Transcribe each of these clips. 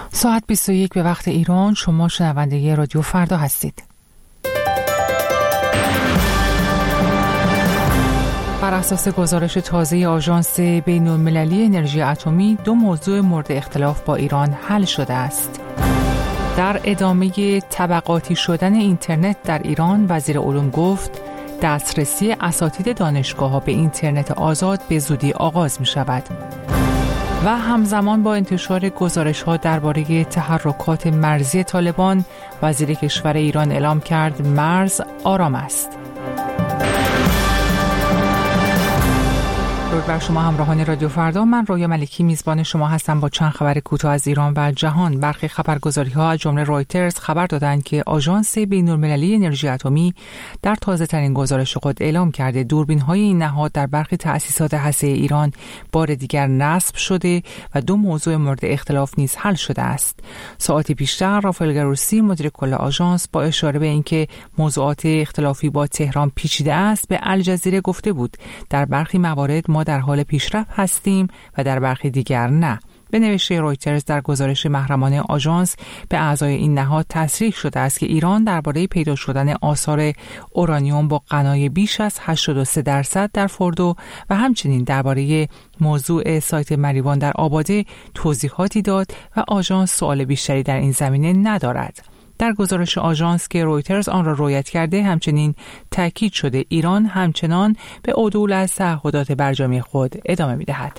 ساعت 21 به وقت ایران. شما شنونده رادیو فردا هستید. بر اساس گزارش تازه آژانس بین‌المللی انرژی اتمی، دو موضوع مورد اختلاف با ایران حل شده است. در ادامه طبقاتی شدن اینترنت در ایران، وزیر علوم گفت دسترسی اساتید دانشگاه‌ها به اینترنت آزاد به زودی آغاز می‌شود. و همزمان با انتشار گزارش‌ها درباره تحرکات مرزی طالبان، وزیر کشور ایران اعلام کرد مرز آرام است. درود بر شما همراهان رادیو فردا. من رویا ملکی میزبان شما هستم با چند خبر کوتاه از ایران و جهان. برخی خبرگزاری‌ها از جمله رایترز خبر دادند که آژانس بین‌المللی انرژی اتمی در تازه‌ترین گزارش خود اعلام کرده دوربین‌های این نهاد در برخی تأسیسات هسته‌ای ایران بار دیگر نصب شده و دو موضوع مورد اختلاف نیز حل شده است. ساعتی پیشتر رافائل گروسی مدیر کل آژانس با اشاره به اینکه موضوعات اختلافی با تهران پیچیده است به الجزیره گفته بود در برخی موارد ما در حال پیشرفت هستیم و در برخی دیگر نه. به نوشته رایترز در گزارش محرمانه آژانس به اعضای این نهاد تصریح شده است که ایران درباره پیدا شدن آثار اورانیوم با غنای بیش از 83% در فردو و همچنین درباره موضوع سایت مریوان در آباده توضیحاتی داد و آژانس سوال بیشتری در این زمینه ندارد. در گزارش آژانس که رویترز آن را روایت کرده همچنین تاکید شده ایران همچنان به عدول از تعهدات برجامی خود ادامه می‌دهد.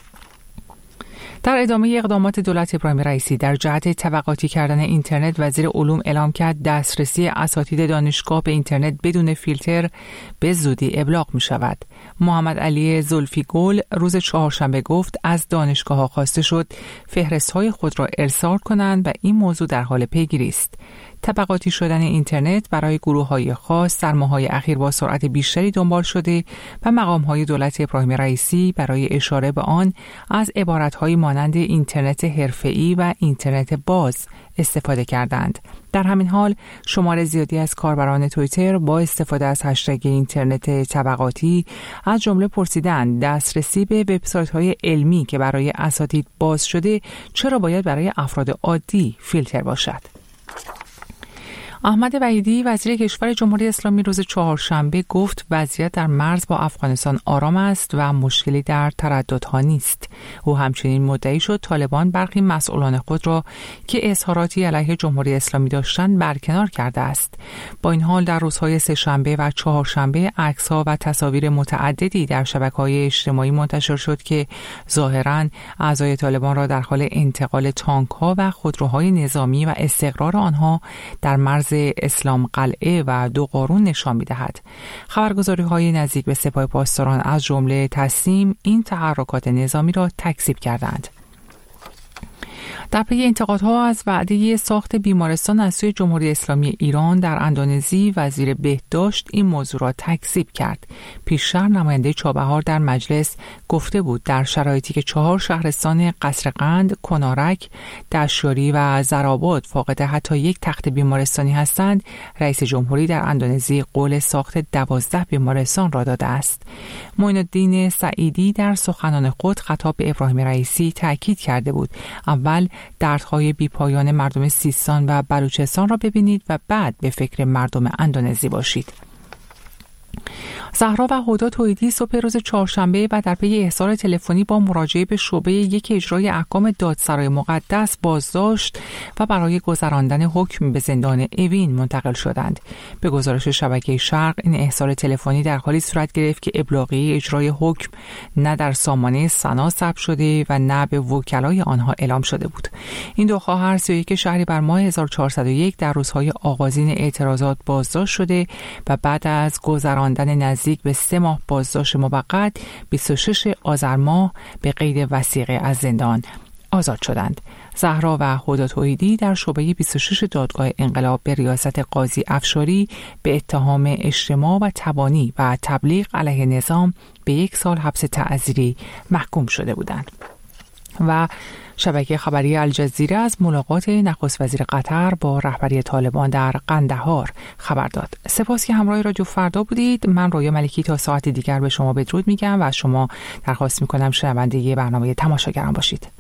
در ادامه اقدامات دولت ابراهیم رئیسی در جهت طبقاتی کردن اینترنت، وزیر علوم اعلام کرد دسترسی اساتید دانشگاه به اینترنت بدون فیلتر به زودی ابلاغ می شود. محمد علی زلفیگل روز چهارشنبه گفت از دانشگاه‌ها خواسته شد فهرست‌های خود را ارسال کنند و این موضوع در حال پیگیری است. طبقاتی شدن اینترنت برای گروه‌های خاص در ماه‌های اخیر با سرعت بیشتری دنبال شده و مقام‌های دولت ابراهیم رئیسی برای اشاره به آن از عبارت‌های مانند اینترنت حرفه‌ای و اینترنت باز استفاده کردند. در همین حال شمار زیادی از کاربران توییتر با استفاده از هشتگ اینترنت طبقاتی از جمله پرسیدند دسترسی به وبسایت‌های علمی که برای اساتید باز شده چرا باید برای افراد عادی فیلتر باشد. احمد وحیدی وزیر کشور جمهوری اسلامی روز چهارشنبه گفت وضعیت در مرز با افغانستان آرام است و مشکلی در ترددها نیست. او همچنین مدعی شد طالبان برخی مسئولان خود را که اظهاراتی علیه جمهوری اسلامی داشتند برکنار کرده است. با این حال در روزهای سه‌شنبه و چهارشنبه عکس‌ها و تصاویر متعددی در شبکه‌های اجتماعی منتشر شد که ظاهراً اعضای طالبان را در حال انتقال تانک‌ها و خودروهای نظامی و استقرار آنها در مرز اسلام قلعه و دو قارون نشان می‌دهد. خبرگزاری‌های نزدیک به سپاه پاسداران از جمله تسنیم این تحرکات نظامی را تکذیب کردند. در پی انتقادها از وعده ساخت بیمارستان از سوی جمهوری اسلامی ایران در اندونزی، وزیر بهداشت این موضوع را تکذیب کرد. پیشتر نماینده چابهار در مجلس گفته بود در شرایطی که 4 شهرستان قصرقند، کنارک، دشیاری و زرآباد فاقد حتی یک تخت بیمارستانی هستند، رئیس جمهوری در اندونزی قول ساخت 12 بیمارستان را داده است. معین الدین سعیدی در سخنان خود خطاب به ابراهیم رئیسی تاکید کرده بود اول دردهای بیپایان مردم سیستان و بلوچستان را ببینید و بعد به فکر مردم اندونزی باشید. زهرا و هدی توحیدی صبح روز چهارشنبه و در پی احضار تلفنی با مراجعه به شعبه 1 اجرای احکام دادسرای مقدس بازداشت و برای گذراندن حکم به زندان اوین منتقل شدند. به گزارش شبکه شرق این احضار تلفنی در حالی صورت گرفت که ابلاغیه اجرای حکم نه در سامانه سنا ثبت شده و نه به وکلای آنها اعلام شده بود. این دو خواهر 31 شهریور ماه 1401 در روزهای آغازین اعتراضات بازداشت شده و بعد از گذراندن نزدیک به 3 ماه بازداشت موقت 26 آذر ماه به قید وثیقه از زندان آزاد شدند. زهرا و هدی توحیدی در شعبه 26 دادگاه انقلاب به ریاست قاضی افشاری به اتهام اجتماع و تبانی و تبلیغ علیه نظام به 1 سال حبس تعزیری محکوم شده بودند. و شبکه خبری الجزیره از ملاقات نخست وزیر قطر با رهبری طالبان در قندهار خبر داد. سپاس که همراه رادیو فردا بودید. من رویا ملکی تا ساعت دیگر به شما بدرود میگم و از شما درخواست میکنم شنونده برنامه تماشاگران باشید.